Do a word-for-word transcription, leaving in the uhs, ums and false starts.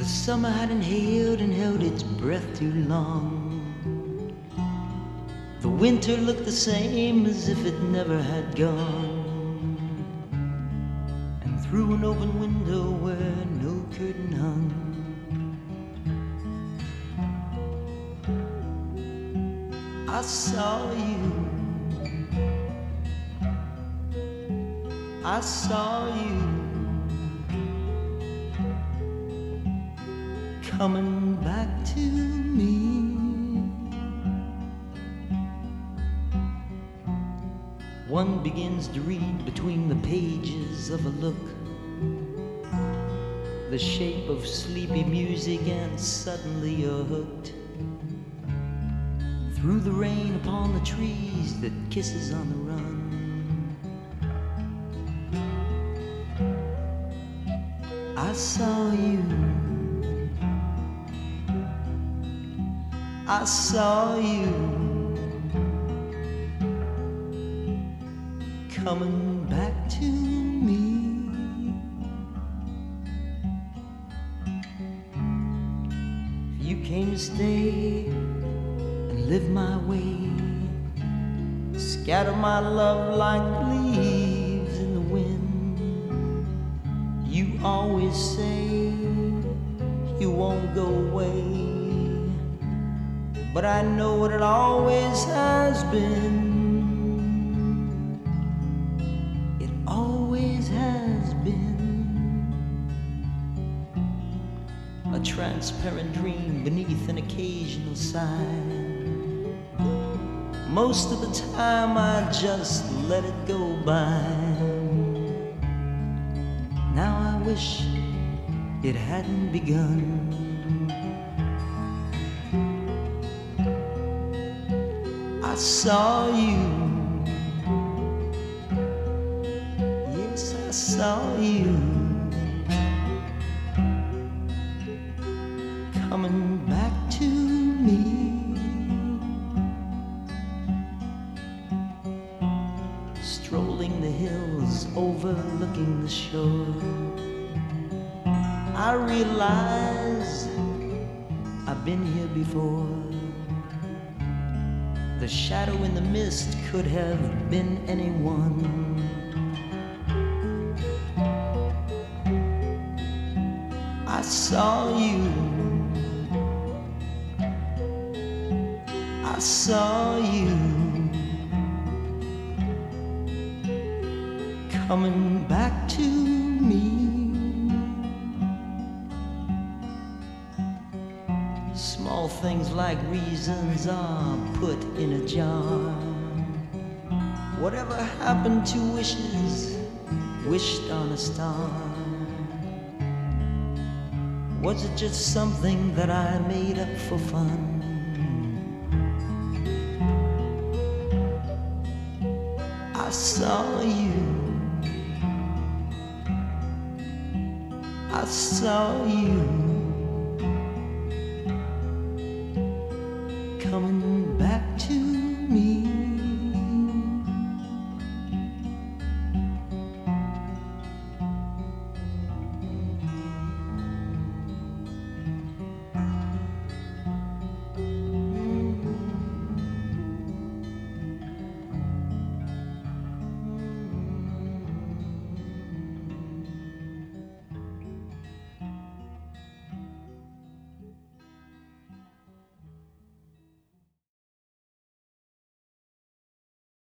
summer had inhaled and held its breath too long. The winter looked the same as if it never had gone. And through an open window where no curtain hung, I saw you, I saw you coming back to me. One begins to read between the pages of a look, the shape of sleepy music, and suddenly you're hooked. Through the rain upon the trees that kisses on the run, I saw you, I saw you coming back to me. You came to stay and live my way, scatter my love like leaves in the wind. You always say you won't go away, but I know what it always has been. It always has been a transparent dream beneath an occasional sigh. Most of the time I just let it go by. Now I wish it hadn't begun. I saw you, yes, I saw you coming back to me. Strolling the hills, overlooking the shore, I realize I've been here before. The shadow in the mist could have been anyone. I saw you, I saw you coming back to me. Small things like reasons are put in a jar. Whatever happened to wishes wished on a star? Was it just something that I made up for fun? I saw you, I saw you coming